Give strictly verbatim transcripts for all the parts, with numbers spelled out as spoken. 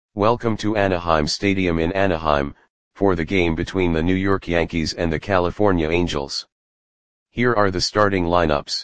Welcome to Anaheim Stadium in Anaheim, for the game between the New York Yankees and the California Angels. Here are the starting lineups.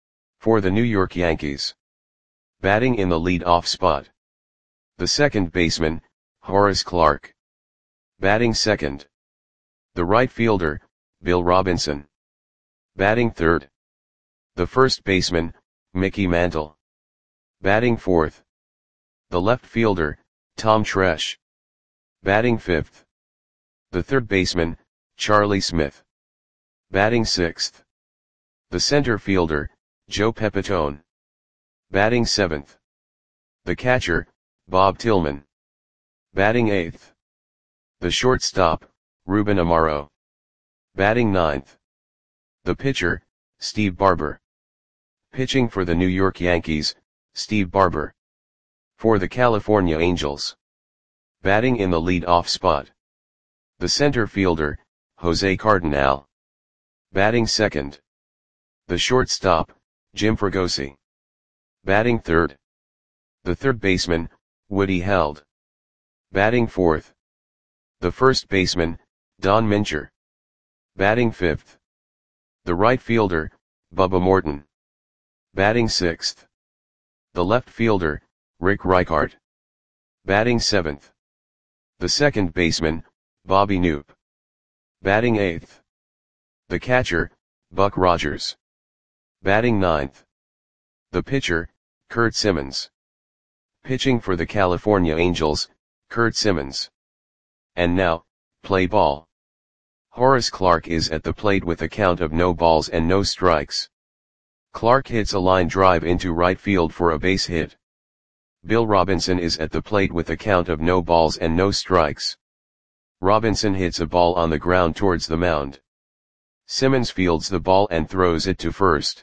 For the New York Yankees. Batting in the lead-off spot. The second baseman, Horace Clarke. Batting second. The right fielder, Bill Robinson. Batting third. The first baseman, Mickey Mantle. Batting fourth. The left fielder, Tom Tresh. Batting fifth. The third baseman, Charlie Smith. Batting sixth. The center fielder, Joe Pepitone. Batting seventh. The catcher, Bob Tillman. Batting eighth. The shortstop, Ruben Amaro. Batting ninth. The pitcher, Steve Barber. Pitching for the New York Yankees, Steve Barber. For the California Angels. Batting in the lead-off spot. The center fielder, Jose Cardinal. Batting second. The shortstop, Jim Fregosi. Batting third. The third baseman, Woody Held. Batting fourth. The first baseman, Don Mincher. Batting fifth. The right fielder, Bubba Morton. Batting sixth. The left fielder, Rick Reichart. Batting seventh. The second baseman, Bobby Knoop. Batting eighth. The catcher, Buck Rogers. Batting ninth. The pitcher, Curt Simmons. Pitching for the California Angels, Curt Simmons. And now, play ball. Horace Clarke is at the plate with a count of no balls and no strikes. Clarke hits a line drive into right field for a base hit. Bill Robinson is at the plate with a count of no balls and no strikes. Robinson hits a ball on the ground towards the mound. Simmons fields the ball and throws it to first.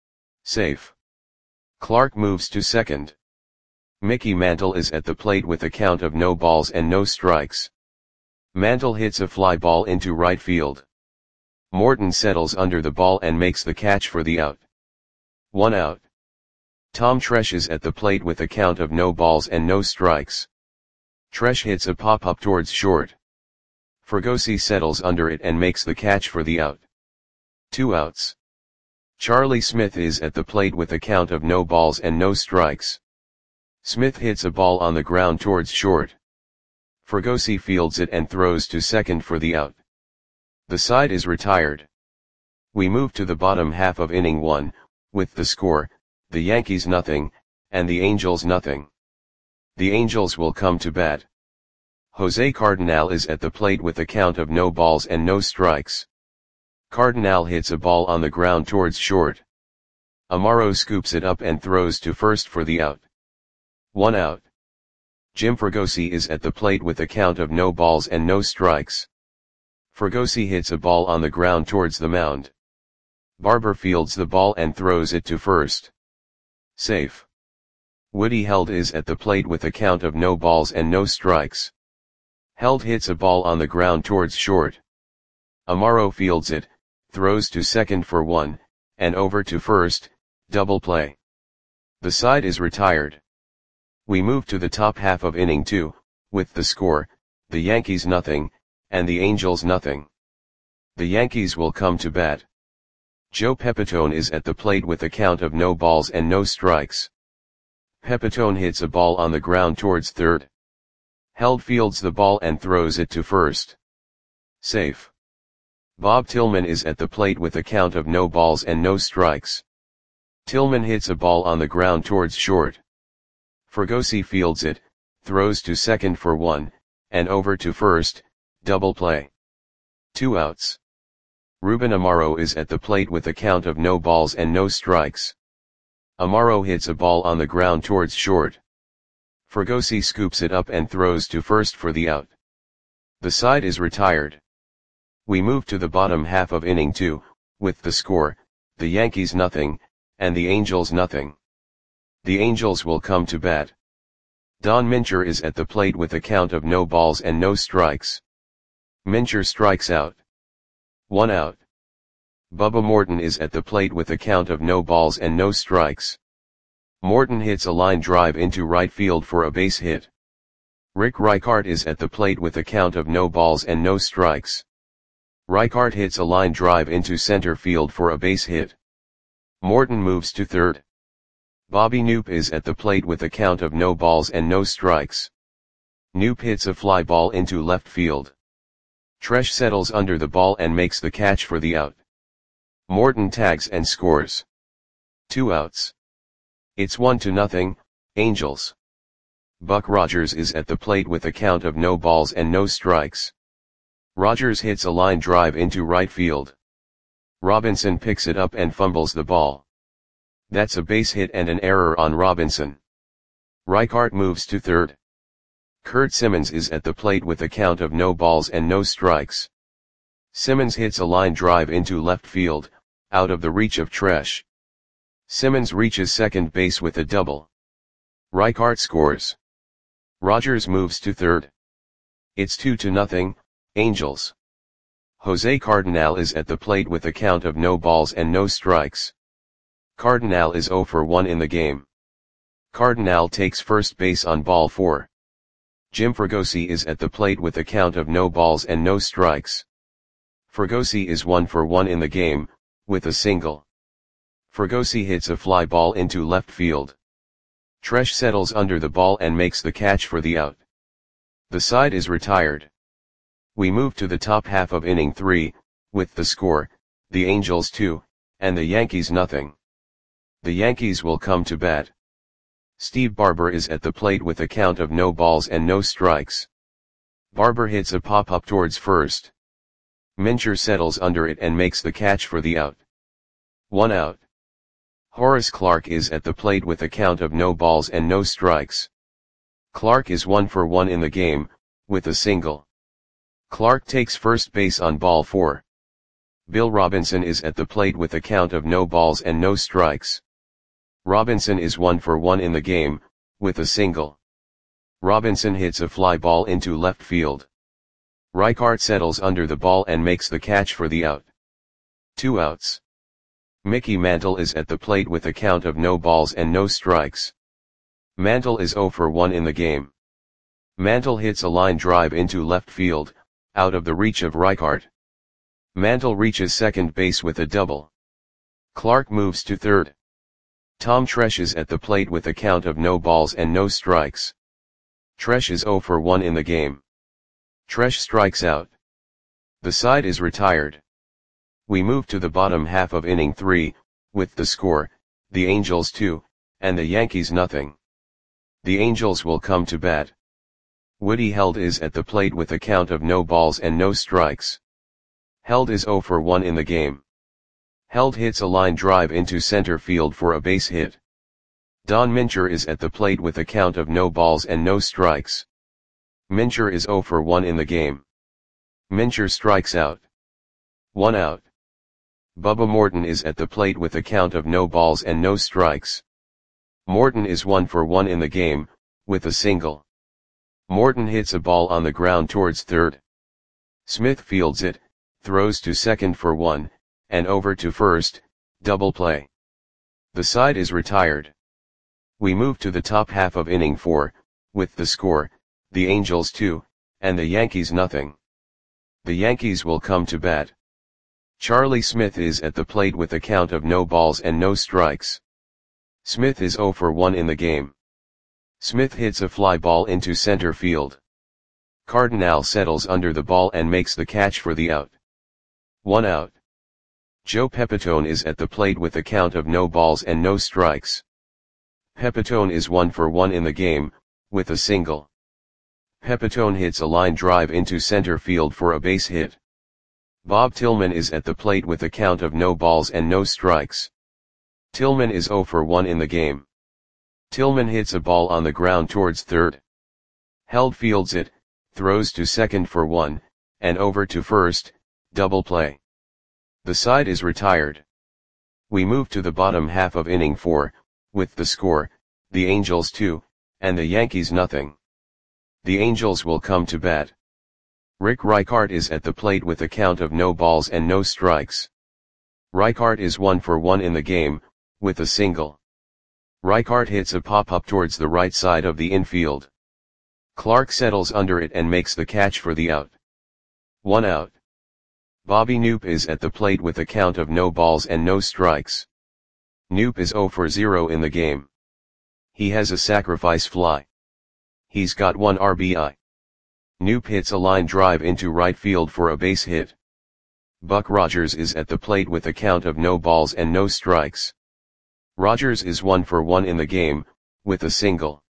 Safe. Clarke moves to second. Mickey Mantle is at the plate with a count of no balls and no strikes. Mantle hits a fly ball into right field. Morton settles under the ball and makes the catch for the out. One out. Tom Tresh is at the plate with a count of no balls and no strikes. Tresh hits a pop-up towards short. Fregosi settles under it and makes the catch for the out. Two outs. Charlie Smith is at the plate with a count of no balls and no strikes. Smith hits a ball on the ground towards short. Fregosi fields it and throws to second for the out. The side is retired. We move to the bottom half of inning one, with the score, the Yankees nothing, and the Angels nothing. The Angels will come to bat. Jose Cardinal is at the plate with a count of no balls and no strikes. Cardinal hits a ball on the ground towards short. Amaro scoops it up and throws to first for the out. One out. Jim Fregosi is at the plate with a count of no balls and no strikes. Fregosi hits a ball on the ground towards the mound. Barber fields the ball and throws it to first. Safe. Woody Held is at the plate with a count of no balls and no strikes. Held hits a ball on the ground towards short. Amaro fields it, throws to second for one, and over to first, double play. The side is retired. We move to the top half of inning two, with the score, the Yankees nothing, and the Angels nothing. The Yankees will come to bat. Joe Pepitone is at the plate with a count of no balls and no strikes. Pepitone hits a ball on the ground towards third. Held fields the ball and throws it to first. Safe. Bob Tillman is at the plate with a count of no balls and no strikes. Tillman hits a ball on the ground towards short. Fregosi fields it, throws to second for one, and over to first, double play. Two outs. Ruben Amaro is at the plate with a count of no balls and no strikes. Amaro hits a ball on the ground towards short. Fregosi scoops it up and throws to first for the out. The side is retired. We move to the bottom half of inning two, with the score, the Yankees nothing, and the Angels nothing. The Angels will come to bat. Don Mincher is at the plate with a count of no balls and no strikes. Mincher strikes out. One out. Bubba Morton is at the plate with a count of no balls and no strikes. Morton hits a line drive into right field for a base hit. Rick Reichart is at the plate with a count of no balls and no strikes. Reichart hits a line drive into center field for a base hit. Morton moves to third. Bobby Knoop is at the plate with a count of no balls and no strikes. Knoop hits a fly ball into left field. Tresh settles under the ball and makes the catch for the out. Morton tags and scores. Two outs. It's one to nothing, Angels. Buck Rogers is at the plate with a count of no balls and no strikes. Rogers hits a line drive into right field. Robinson picks it up and fumbles the ball. That's a base hit and an error on Robinson. Reichart moves to third. Kurt Simmons is at the plate with a count of no balls and no strikes. Simmons hits a line drive into left field, out of the reach of Tresh. Simmons reaches second base with a double. Reichart scores. Rogers moves to third. It's two to nothing, Angels. Jose Cardinal is at the plate with a count of no balls and no strikes. Cardinal is zero for one in the game. Cardinal takes first base on ball four. Jim Fregosi is at the plate with a count of no balls and no strikes. Fregosi is one for one in the game, with a single. Fregosi hits a fly ball into left field. Tresh settles under the ball and makes the catch for the out. The side is retired. We move to the top half of inning three, with the score, the Angels two, and the Yankees nothing. The Yankees will come to bat. Steve Barber is at the plate with a count of no balls and no strikes. Barber hits a pop-up towards first. Mincher settles under it and makes the catch for the out. One out. Horace Clarke is at the plate with a count of no balls and no strikes. Clarke is one for one in the game, with a single. Clarke takes first base on ball four. Bill Robinson is at the plate with a count of no balls and no strikes. Robinson is one for one in the game, with a single. Robinson hits a fly ball into left field. Reichart settles under the ball and makes the catch for the out. Two outs. Mickey Mantle is at the plate with a count of no balls and no strikes. Mantle is zero for one in the game. Mantle hits a line drive into left field, out of the reach of Reichart. Mantle reaches second base with a double. Clarke moves to third. Tom Tresh is at the plate with a count of no balls and no strikes. Tresh is zero for one in the game. Tresh strikes out. The side is retired. We move to the bottom half of inning three, with the score, the Angels two, and the Yankees nothing. The Angels will come to bat. Woody Held is at the plate with a count of no balls and no strikes. Held is zero for one in the game. Held hits a line drive into center field for a base hit. Don Mincher is at the plate with a count of no balls and no strikes. Mincher is zero for one in the game. Mincher strikes out. One out. Bubba Morton is at the plate with a count of no balls and no strikes. Morton is one for one in the game, with a single. Morton hits a ball on the ground towards third. Smith fields it, throws to second for one, and over to first, double play. The side is retired. We move to the top half of inning four, with the score, the Angels two, and the Yankees nothing. The Yankees will come to bat. Charlie Smith is at the plate with a count of no balls and no strikes. Smith is zero for one in the game. Smith hits a fly ball into center field. Cardinal settles under the ball and makes the catch for the out. One out. Joe Pepitone is at the plate with a count of no balls and no strikes. Pepitone is one for one in the game, with a single. Pepitone hits a line drive into center field for a base hit. Bob Tillman is at the plate with a count of no balls and no strikes. Tillman is zero for one in the game. Tillman hits a ball on the ground towards third. Held fields it, throws to second for one, and over to first, double play. The side is retired. We move to the bottom half of inning four, with the score, the Angels two, and the Yankees nothing. The Angels will come to bat. Rick Reichart is at the plate with a count of no balls and no strikes. Reichart is one for one in the game, with a single. Reichart hits a pop-up towards the right side of the infield. Clark settles under it and makes the catch for the out. One out. Bobby Knoop is at the plate with a count of no balls and no strikes. Knoop is zero for zero in the game. He has a sacrifice fly. He's got one R B I. Knoop hits a line drive into right field for a base hit. Buck Rogers is at the plate with a count of no balls and no strikes. Rogers is one for one in the game, with a single.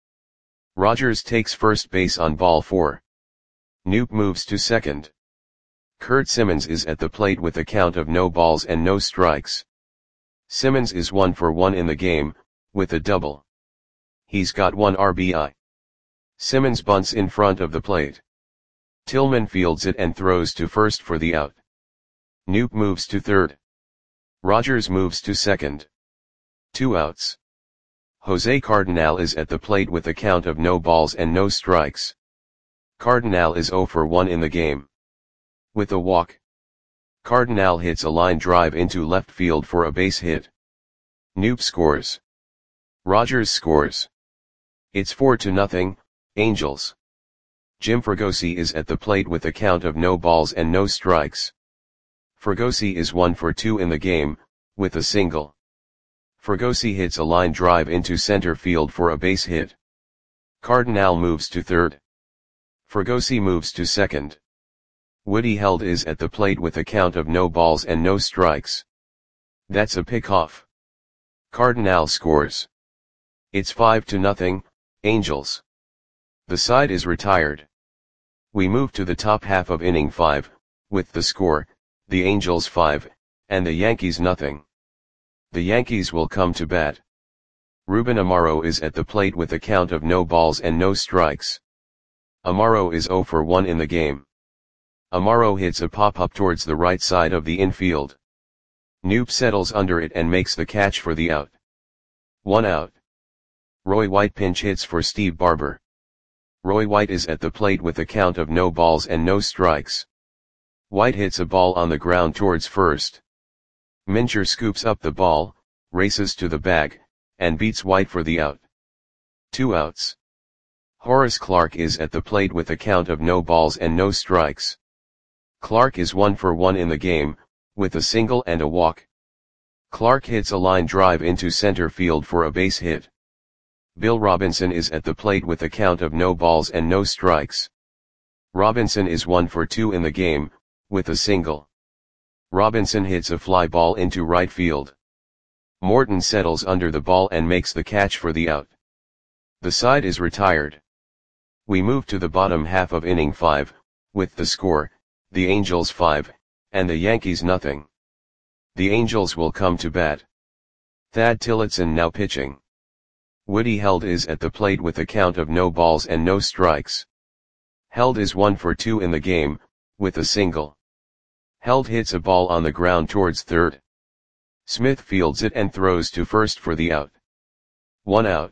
Rogers takes first base on ball four. Knoop moves to second. Kurt Simmons is at the plate with a count of no balls and no strikes. Simmons is one for one in the game, with a double. He's got one R B I. Simmons bunts in front of the plate. Tillman fields it and throws to first for the out. Knoop moves to third. Rogers moves to second. Two outs. Jose Cardinal is at the plate with a count of no balls and no strikes. Cardinal is zero for one in the game. With a walk. Cardinal hits a line drive into left field for a base hit. Knoop scores. Rogers scores. It's four to nothing, Angels. Jim Fregosi is at the plate with a count of no balls and no strikes. Fregosi is one for two in the game, with a single. Fregosi hits a line drive into center field for a base hit. Cardinal moves to third. Fregosi moves to second. Woody Held is at the plate with a count of no balls and no strikes. That's a pickoff. Cardinal scores. It's five to nothing, Angels. The side is retired. We move to the top half of inning five, with the score, the Angels five, and the Yankees nothing. The Yankees will come to bat. Ruben Amaro is at the plate with a count of no balls and no strikes. Amaro is zero for one in the game. Amaro hits a pop-up towards the right side of the infield. Knoop settles under it and makes the catch for the out. One out. Roy White pinch hits for Steve Barber. Roy White is at the plate with a count of no balls and no strikes. White hits a ball on the ground towards first. Mincher scoops up the ball, races to the bag, and beats White for the out. Two outs. Horace Clarke is at the plate with a count of no balls and no strikes. Clarke is one for one in the game, with a single and a walk. Clarke hits a line drive into center field for a base hit. Bill Robinson is at the plate with a count of no balls and no strikes. Robinson is one for two in the game, with a single. Robinson hits a fly ball into right field. Morton settles under the ball and makes the catch for the out. The side is retired. We move to the bottom half of inning five, with the score, the Angels five, and the Yankees nothing. The Angels will come to bat. Thad Tillotson now pitching. Woody Held is at the plate with a count of no balls and no strikes. Held is one for two in the game, with a single. Held hits a ball on the ground towards third. Smith fields it and throws to first for the out. One out.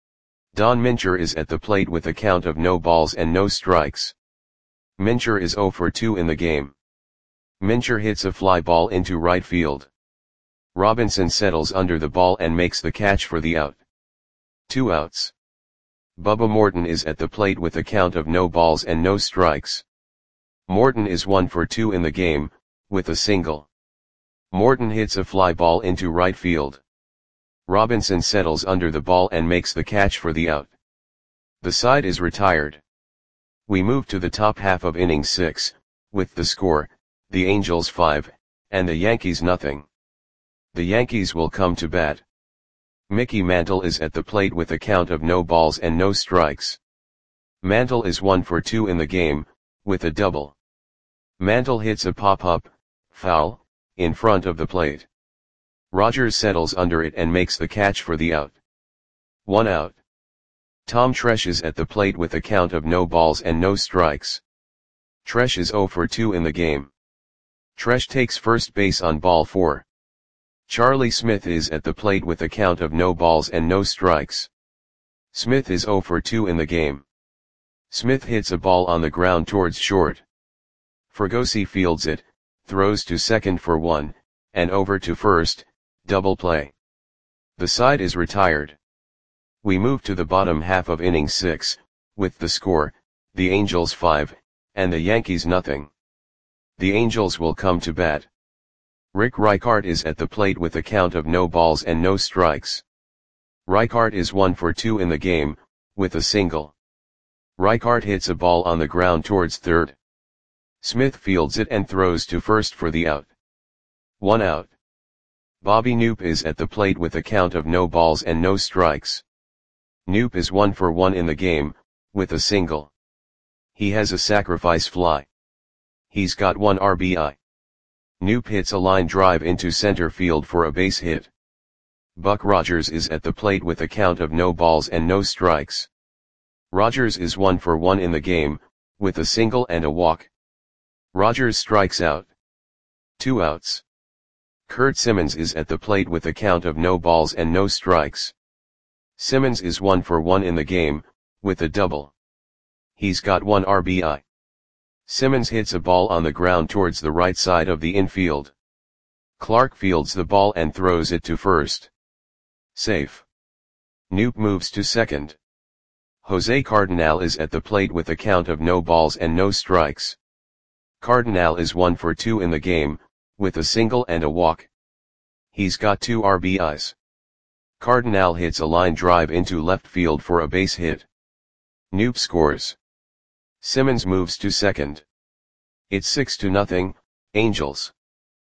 Don Mincher is at the plate with a count of no balls and no strikes. Mincher is zero for two in the game. Mincher hits a fly ball into right field. Robinson settles under the ball and makes the catch for the out. Two outs. Bubba Morton is at the plate with a count of no balls and no strikes. Morton is one for two in the game, with a single. Morton hits a fly ball into right field. Robinson settles under the ball and makes the catch for the out. The side is retired. We move to the top half of inning six, with the score, the Angels five, and the Yankees nothing. The Yankees will come to bat. Mickey Mantle is at the plate with a count of no balls and no strikes. Mantle is one for two in the game, with a double. Mantle hits a pop-up, foul, in front of the plate. Rogers settles under it and makes the catch for the out. One out. Tom Tresh is at the plate with a count of no balls and no strikes. Tresh is zero for two in the game. Tresh takes first base on ball four. Charlie Smith is at the plate with a count of no balls and no strikes. Smith is zero for two in the game. Smith hits a ball on the ground towards short. Fregosi fields it, throws to second for one, and over to first, double play. The side is retired. We move to the bottom half of inning six, with the score, the Angels five, and the Yankees nothing. The Angels will come to bat. Rick Reichart is at the plate with a count of no balls and no strikes. Reichart is one for two in the game, with a single. Reichart hits a ball on the ground towards third. Smith fields it and throws to first for the out. One out. Bobby Knoop is at the plate with a count of no balls and no strikes. Knoop is one for one in the game, with a single. He has a sacrifice fly. He's got one R B I. Knoop hits a line drive into center field for a base hit. Buck Rogers is at the plate with a count of no balls and no strikes. Rogers is one for one in the game, with a single and a walk. Rogers strikes out. Two outs. Kurt Simmons is at the plate with a count of no balls and no strikes. Simmons is one for one in the game, with a double. He's got one R B I. Simmons hits a ball on the ground towards the right side of the infield. Clark fields the ball and throws it to first. Safe. Knoop moves to second. Jose Cardinal is at the plate with a count of no balls and no strikes. Cardinal is one for two in the game, with a single and a walk. He's got two R B Is. Cardinal hits a line drive into left field for a base hit. Knoop scores. Simmons moves to second. It's six to nothing, Angels.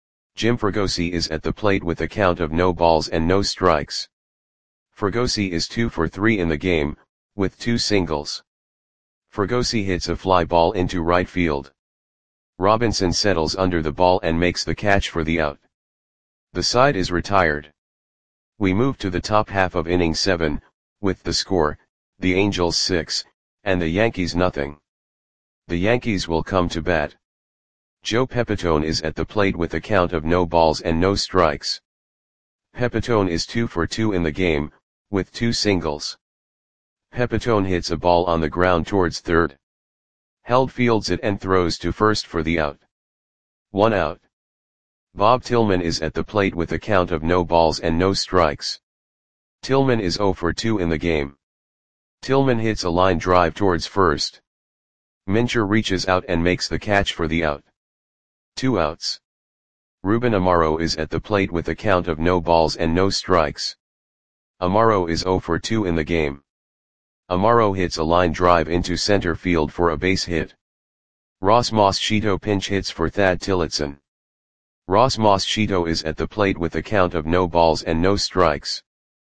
Jim Fregosi is at the plate with a count of no balls and no strikes. Fregosi is two for three in the game, with two singles. Fregosi hits a fly ball into right field. Robinson settles under the ball and makes the catch for the out. The side is retired. We move to the top half of inning seven, with the score, the Angels six, and the Yankees nothing. The Yankees will come to bat. Joe Pepitone is at the plate with a count of no balls and no strikes. Pepitone is two for two in the game, with two singles. Pepitone hits a ball on the ground towards third. Held fields it and throws to first for the out. One out. Bob Tillman is at the plate with a count of no balls and no strikes. Tillman is zero for two in the game. Tillman hits a line drive towards first. Mincher reaches out and makes the catch for the out. Two outs. Ruben Amaro is at the plate with a count of no balls and no strikes. Amaro is zero for two in the game. Amaro hits a line drive into center field for a base hit. Ross Moschito pinch hits for Thad Tillotson. Ross Moschito is at the plate with a count of no balls and no strikes.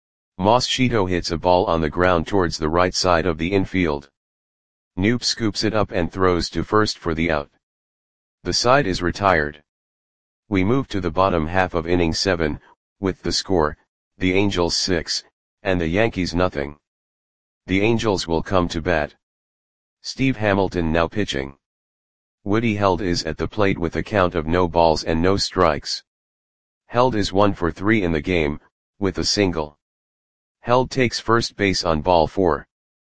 Moschito hits a ball on the ground towards the right side of the infield. Knoop scoops it up and throws to first for the out. The side is retired. We move to the bottom half of inning seven, with the score, the Angels six, and the Yankees nothing. The Angels will come to bat. Steve Hamilton now pitching. Woody Held is at the plate with a count of no balls and no strikes. Held is one for three in the game, with a single. Held takes first base on ball four.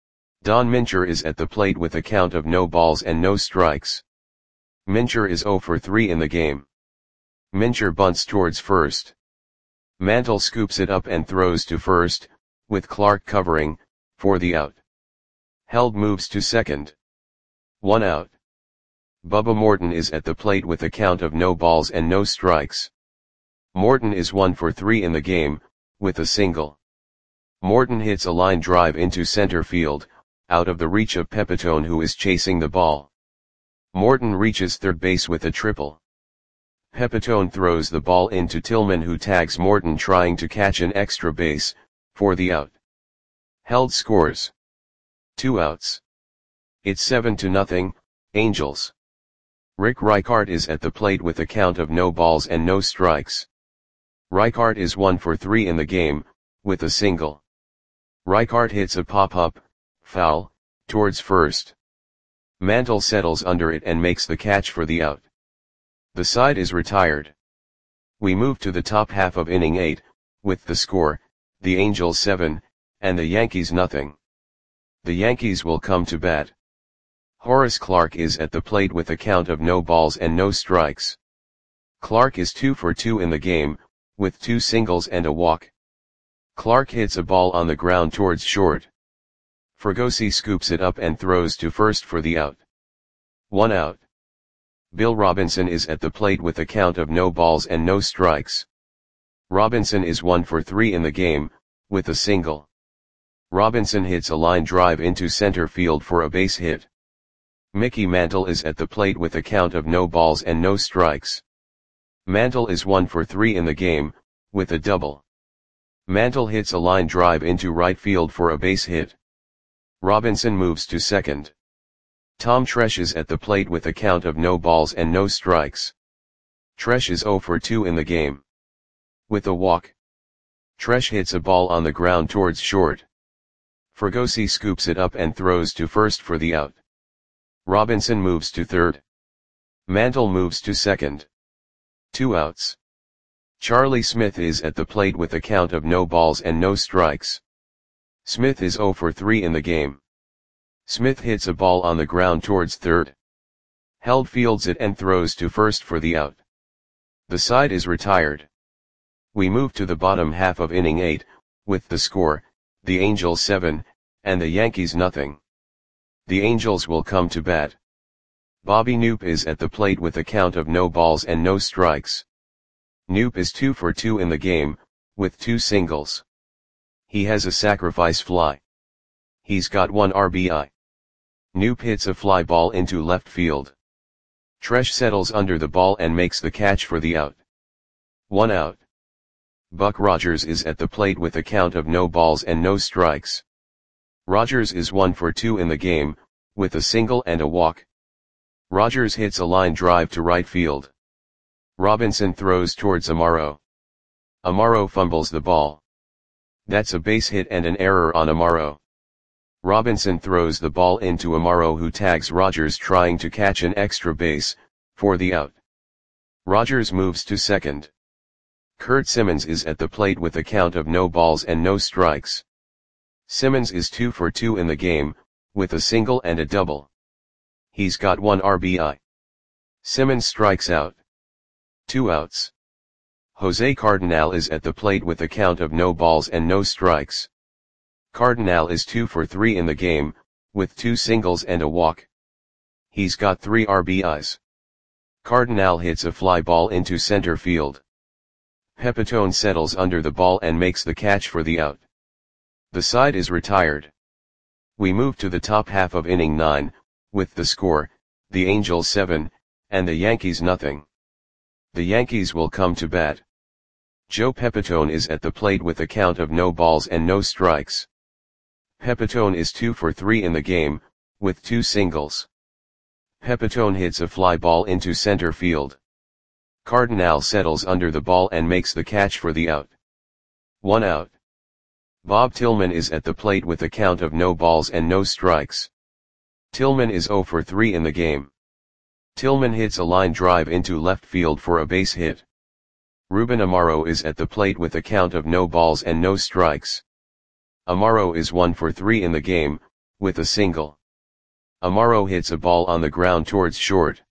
Don Mincher is at the plate with a count of no balls and no strikes. Mincher is zero for three in the game. Mincher bunts towards first. Mantle scoops it up and throws to first, with Clark covering, for the out. Held moves to second. One out. Bubba Morton is at the plate with a count of no balls and no strikes. Morton is one for three in the game, with a single. Morton hits a line drive into center field, out of the reach of Pepitone who is chasing the ball. Morton reaches third base with a triple. Pepitone throws the ball into Tillman who tags Morton trying to catch an extra base, for the out. Held scores. Two outs. It's seven to nothing, Angels. Rick Reichart is at the plate with a count of no balls and no strikes. Reichart is one for three in the game, with a single. Reichart hits a pop-up, foul, towards first. Mantle settles under it and makes the catch for the out. The side is retired. We move to the top half of inning eight, with the score, the Angels seven, and the Yankees nothing. The Yankees will come to bat. Horace Clarke is at the plate with a count of no balls and no strikes. Clarke is two for two in the game, with two singles and a walk. Clarke hits a ball on the ground towards short. Fregosi scoops it up and throws to first for the out. One out. Bill Robinson is at the plate with a count of no balls and no strikes. Robinson is one for three in the game, with a single. Robinson hits a line drive into center field for a base hit. Mickey Mantle is at the plate with a count of no balls and no strikes. Mantle is one for three in the game, with a double. Mantle hits a line drive into right field for a base hit. Robinson moves to second. Tom Tresh is at the plate with a count of no balls and no strikes. Tresh is zero for two in the game. With a walk. Tresh hits a ball on the ground towards short. Fregosi scoops it up and throws to first for the out. Robinson moves to third. Mantle moves to second. Two outs. Charlie Smith is at the plate with a count of no balls and no strikes. Smith is zero for three in the game. Smith hits a ball on the ground towards third. Held fields it and throws to first for the out. The side is retired. We move to the bottom half of inning eight, with the score, the Angels seven, and the Yankees nothing. The Angels will come to bat. Bobby Knoop is at the plate with a count of no balls and no strikes. Knoop is two for two in the game, with two singles. He has a sacrifice fly. He's got one R B I. Knoop hits a fly ball into left field. Tresh settles under the ball and makes the catch for the out. One out. Buck Rogers is at the plate with a count of no balls and no strikes. Rogers is one for two in the game, with a single and a walk. Rogers hits a line drive to right field. Robinson throws towards Amaro. Amaro fumbles the ball. That's a base hit and an error on Amaro. Robinson throws the ball into Amaro, who tags Rogers trying to catch an extra base, for the out. Rogers moves to second. Kurt Simmons is at the plate with a count of no balls and no strikes. Simmons is two for two in the game, with a single and a double. He's got one R B I. Simmons strikes out. Two outs. Jose Cardinal is at the plate with a count of no balls and no strikes. Cardinal is two for three in the game, with two singles and a walk. He's got three R B Is. Cardinal hits a fly ball into center field. Pepitone settles under the ball and makes the catch for the out. The side is retired. We move to the top half of inning nine, with the score, the Angels seven, and the Yankees nothing. The Yankees will come to bat. Joe Pepitone is at the plate with a count of no balls and no strikes. Pepitone is two for three in the game, with two singles. Pepitone hits a fly ball into center field. Cardinal settles under the ball and makes the catch for the out. One out. Bob Tillman is at the plate with a count of no balls and no strikes. Tillman is zero for three in the game. Tillman hits a line drive into left field for a base hit. Ruben Amaro is at the plate with a count of no balls and no strikes. Amaro is one for three in the game, with a single. Amaro hits a ball on the ground towards short.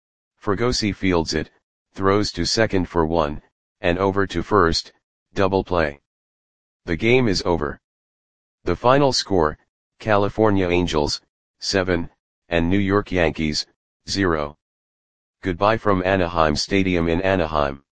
Fregosi fields it, throws to second for one, and over to first, double play. The game is over. The final score, California Angels, seven, and New York Yankees, zero. Goodbye from Anaheim Stadium in Anaheim.